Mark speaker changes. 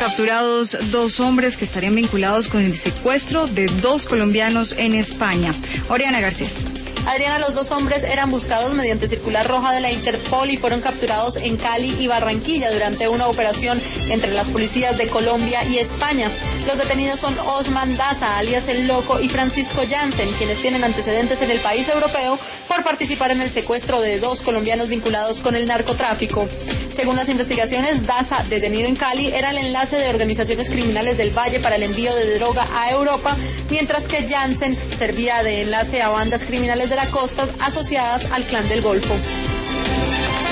Speaker 1: capturados 2 hombres que estarían vinculados con el secuestro de 2 colombianos en España. Oriana Garcés.
Speaker 2: Adriana, los 2 hombres eran buscados mediante circular roja de la Interpol y fueron capturados en Cali y Barranquilla durante una operación entre las policías de Colombia y España. Los detenidos son Osman Daza, alias El Loco, y Francisco Jansen, quienes tienen antecedentes en el país europeo por participar en el secuestro de 2 colombianos vinculados con el narcotráfico. Según las investigaciones, Daza, detenido en Cali, era el enlace de organizaciones criminales del Valle para el envío de droga a Europa, mientras que Jansen servía de enlace a bandas criminales de la costa asociadas al Clan del Golfo.